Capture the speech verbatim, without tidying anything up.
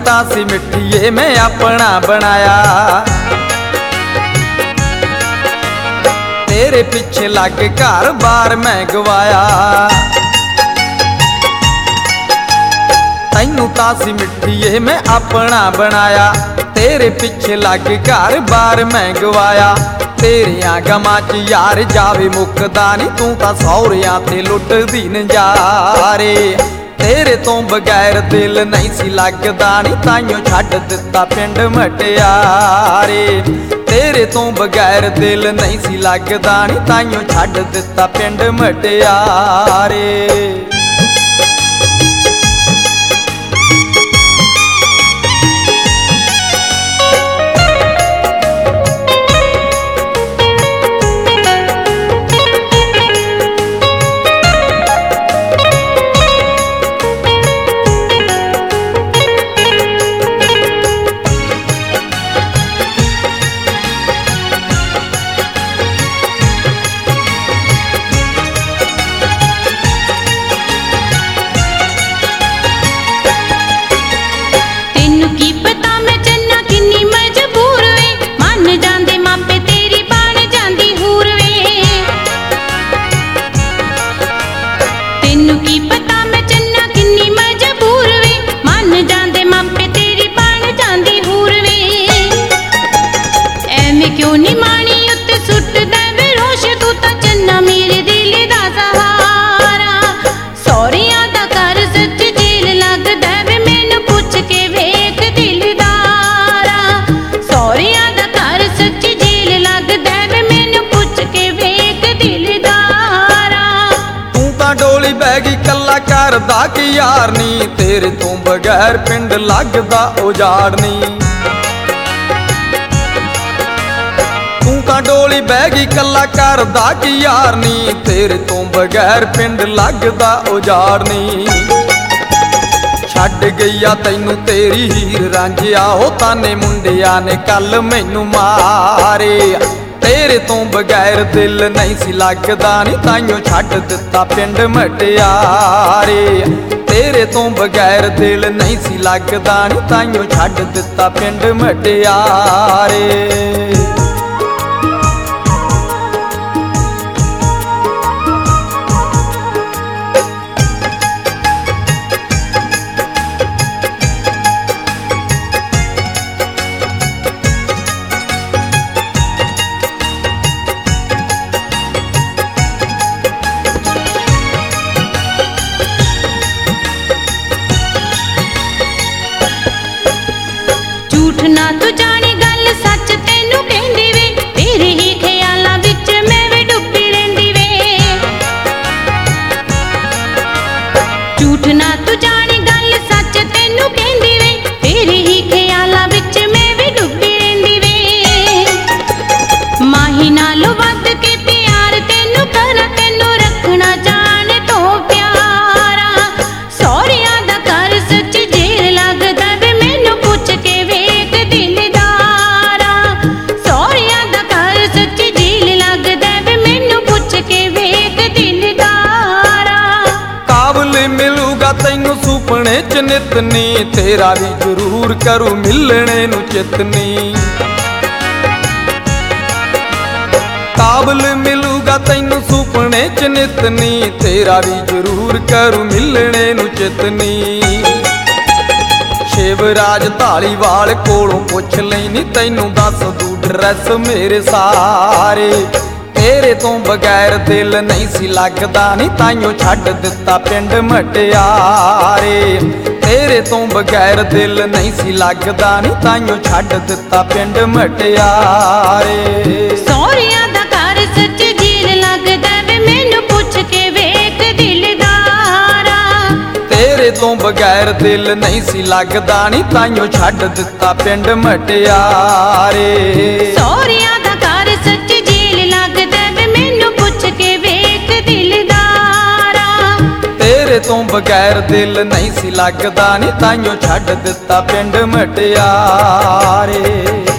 तां सी मिठिए मैं अपना बनाया, तेरे पिछे लग घर बार मैं गवाया। तैनू तां सी मिठिए मैं अपना बनाया, तेरे पिछे लग घर बार मैं गवाया। तेरियां गमां च यार जावे मुकदा नी, तू तां सौहरियां ते लुटदी नज़ारे। तेरे तो बगैर दिल नहीं सी लगदा नी, ताइयों छड्ड दिता पिंड मटियारे। तेरे तो बगैर दिल नहीं सी लगदा नी, ताइयों छड्ड दिता पिंड मटियारे। क्यों नी मानी उत्ते सुट दे रोश, तू तां चन्ना मेरे दिल दा सहारा। सौहरियां दा घर सच जेल लगदा वे, मैनू पुछ के वेख दिलदारा। सौहरियां दा घर सच जेल लगदा वे, मैनू पुछ के वेख दिलदारा। तू तां डोली बह गई कल्ला करदा कि यार नी, तेरे तो बगैर पिंड लगदा उजाड़ नी। डोली बह गई कला करदा कि यार नी, तेरे तो बगैर पिंड लगदा उजाड़ नी। छड्ड गईया तैनू तेरी हीर रांझिया, हो ताने मुंडिया ने कल मैनू मारे। तेरे तो बगैर दिल नहीं सी लगदा नी, ताइयों छड्ड दिता पिंड मटियारे। तेरे तो बगैर दिल नहीं सी लगदा नी, ताइयों छड्ड दिता पिंड मटियारे। झूठ ना तू जानी गल सच तेनू कहंदी वे, तेरे ही ख्यालां विच मैं वी डुबी रहिंदी वे। झूठ ना तू जानी गल सच तेनू कहंदी वे, तेरे ही ख्यालां विच मैं वी डुबी रहिंदी वे। माही नालों वध के प्यार तेनू करा, तेनू रखना जाने तो प्यारा। सौहरियां दा घर सच जेल लगदा वे, मैनू पुछ के वेख दिलदारा। सौहरियां दा घर सच जेल लगदा वे, मैनू पुछ के वेख दिलदारा। काबल मिलूगा तैनू सुपने च नितनी, तेरा भी जरूर करू मिलने नू चितनी। काबल मिलूगा तैनू सुपने च नितनी, तेरा भी जरूर करू मिलने नू चितनी। शिवराज धालीवाल कोलों पुछ लैनी, तैनू दस दू ड्रैस मेरे सारे। तेरे तो बगैर दिल नहीं सी लगदा नी, ताइयों छड्ड दिता पिंड मटियारे। तेरे तो बगैर दिल नहीं सी लगदा नी, ताइयों छड्ड दिता पिंड मटियारे। सौहरियां दा घर सच जेल लगदा वे, मैनू पुछ के वेख दिलदारा। तेरे तो बगैर दिल नहीं सी लगदा नी, ताइयों छड्ड दिता पिंड मटियारे। सौहरियां दा घर सच जेल लगदा वे, मैनू पुछ के वेख दिलदारा। तेरे तो बगैर दिल नहीं सी लगदा नी, ताइयों छड्ड दिता पिंड मटियारे।